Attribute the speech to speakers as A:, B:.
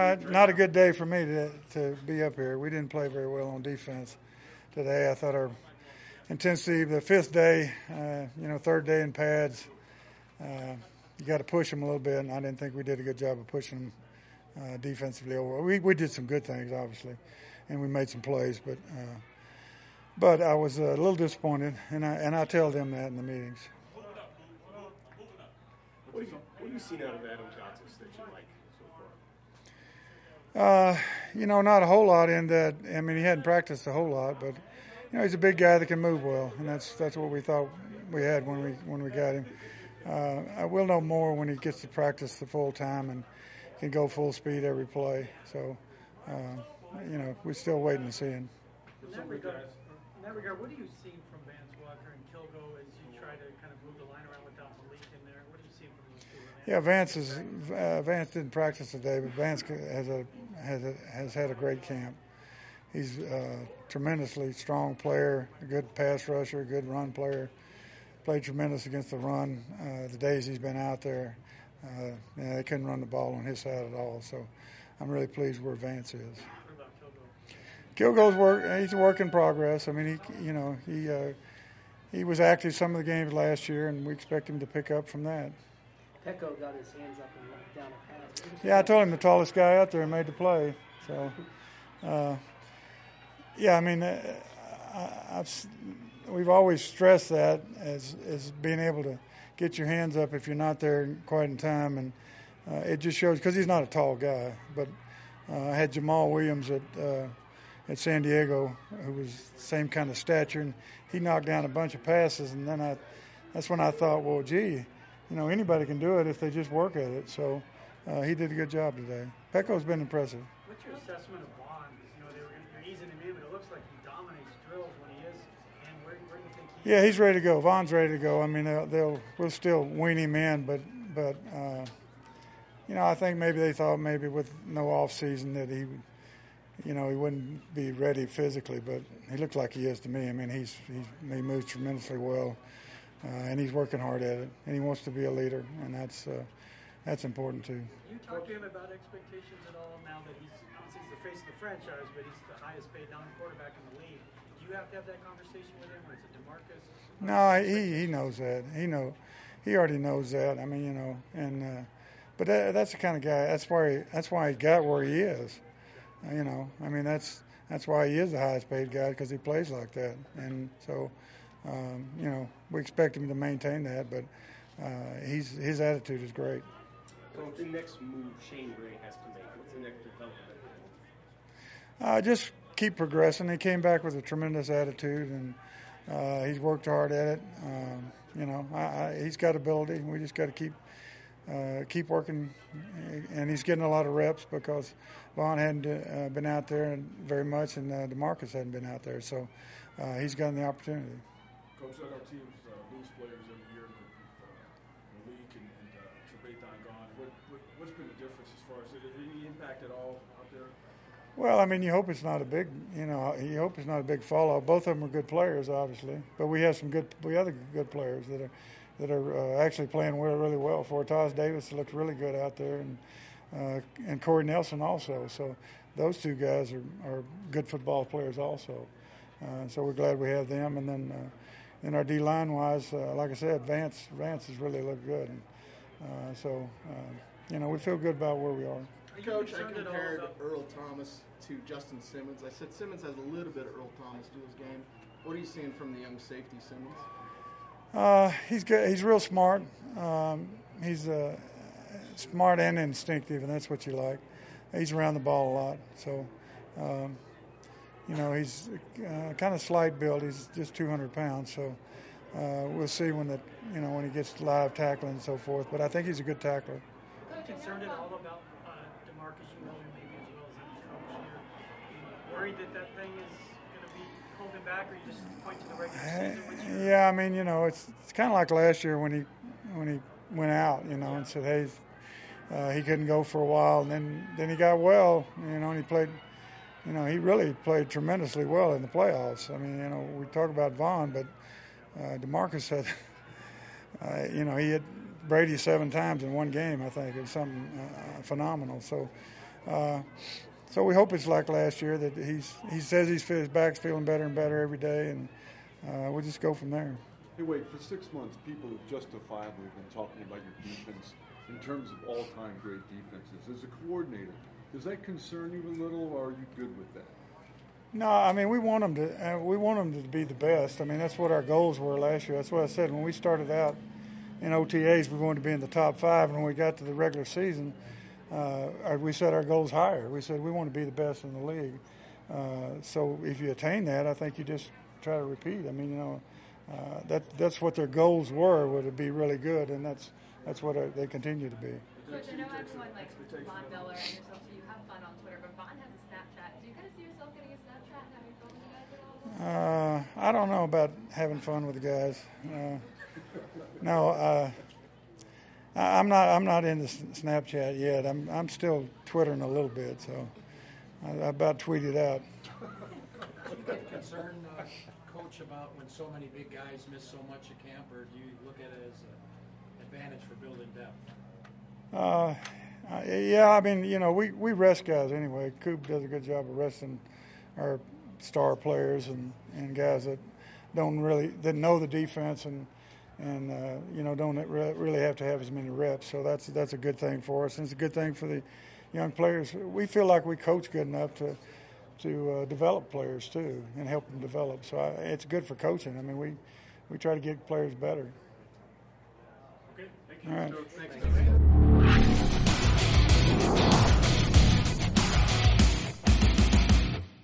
A: not a good day for me to be up here. We didn't play very well on defense today. I thought our intensity, the fifth day, third day in pads, you got to push them a little bit, and I didn't think we did a good job of pushing them defensively over. We did some good things, obviously, and we made some plays, but I was a little disappointed, and I tell them that in the meetings.
B: What have you seen out of Adam Gotsis that you like so
A: Not
B: far?
A: a whole lot in that. I mean, he hadn't practiced a whole lot, but he's a big guy that can move well, and that's what we thought we had when we got him. I will know more when he gets to practice the full time and can go full speed every play. So, we're still waiting to see him.
C: In that regard, what do you see from Vance Walker and Kilgo as you try to kind of move the line around without Malik in there? What do you see from those two?
A: Yeah, Vance didn't practice today, but Vance has had a great camp. He's a tremendously strong player, a good pass rusher, a good run player. Played tremendous against the run the days he's been out there. They couldn't run the ball on his side at all, so I'm really pleased where Vance is.
C: What about Kilgo?
A: He's a work in progress. I mean, he was active some of the games last year, and we expect him to pick up from that.
D: Peko got his hands up and went down a pass.
A: Yeah, I told him the tallest guy out there made the play. So, we've always stressed that as being able to get your hands up if you're not there quite in time, and it just shows because he's not a tall guy. But I had Jamal Williams at San Diego, who was the same kind of stature, and he knocked down a bunch of passes, and then that's when I thought, well, gee, anybody can do it if they just work at it. So he did a good job today. Peko's been impressive.
C: What's your assessment of Vaughn? They're easing him in, but it looks like he dominates drills when he is. And where do you think he is?
A: Yeah, he's ready to go. Vaughn's ready to go. I mean, we'll still wean him in, but I think maybe they thought maybe with no off season that he wouldn't be ready physically, but he looks like he is to me. I mean, he moves tremendously well, and he's working hard at it, and he wants to be a leader, and that's important too.
C: You talk to him about expectations at all now that he's the face of the franchise, but he's the highest paid non-quarterback in the league. Do you have to have that conversation with him, or is it DeMarcus?
A: No, he knows that. He already knows that. I mean, but that's the kind of guy. That's why he got where he is. I mean, that's why he is the highest paid guy, because he plays like that. And so, we expect him to maintain that, but his attitude is great.
B: So what's the next move Shane Ray has to make? What's the next development?
A: Just keep progressing. He came back with a tremendous attitude, and he's worked hard at it. He's got ability. We just got to keep working, and he's getting a lot of reps because Vaughn hadn't been out there very much, and DeMarcus hadn't been out there, so he's gotten the opportunity.
E: Coach, I know teams lose players every year with Malik and Trevathan gone. What's been the difference as far as any impact at all out there?
A: Well, I mean, you hope it's not a big, you hope it's not a big fallout. Both of them are good players, obviously, but we have some other good players that are actually playing really well. Fortaz Davis looked really good out there, and Corey Nelson also. So those two guys are good football players also. So we're glad we have them. And then in our D-line wise, like I said, Vance has really looked good. And, we feel good about where we are.
F: Coach, I compared Earl Thomas to Justin Simmons. I said Simmons has a little bit of Earl Thomas to his game. What are you seeing from the young safety Simmons?
A: He's good. He's real smart. He's smart and instinctive, and that's what you like. He's around the ball a lot. So, he's kind of slight build. He's just 200 pounds. So we'll see when he gets live tackling and so forth. But I think he's a good tackler.
C: Are you concerned at all about DeMarcus? You know him maybe as well as any coach here. Worried that thing is going to be holding back, or you just point to the regular season?
A: Yeah, I mean, it's kind of like last year when he went out, and said, hey, he couldn't go for a while, and then he got well, and he played. He really played tremendously well in the playoffs. I mean, we talk about Vaughn, but DeMarcus had, he hit Brady 7 times in one game, I think. It was something phenomenal. So So we hope it's like last year that he says his back's feeling better and better every day, and we'll just go from there.
G: Hey, Wade, for 6 months, people have justifiably been talking about your defense in terms of all-time great defenses. As a coordinator, does that concern you a little, or are you good with that?
A: No, I mean we want them to be the best. I mean that's what our goals were last year. That's what I said when we started out in OTAs. We wanted to be in the top 5, and when we got to the regular season, we set our goals higher. We said we want to be the best in the league. So if you attain that, I think you just try to repeat. I mean, that's what their goals were to be really good, and that's what they continue to be.
H: Coach, I know everyone like Von Miller and yourself, so you have fun on Twitter, but Von has a Snapchat. Do you kind of see yourself getting a Snapchat and having fun with the guys at all?
A: I don't know about having fun with the guys. No, I'm not into Snapchat yet. I'm still Twittering a little bit, so I about tweeted out.
I: Do you get concerned, Coach, about when so many big guys miss so much at camp, or do you look at it as an advantage for building depth?
A: Yeah, I mean, we rest guys anyway. Coop does a good job of resting our star players and guys that that know the defense and don't really have to have as many reps. So that's a good thing for us, and it's a good thing for the young players. We feel like we coach good enough to develop players too and help them develop. So it's good for coaching. I mean, we try to get players better.
E: Okay, thank you.
A: All right.
F: Thanks.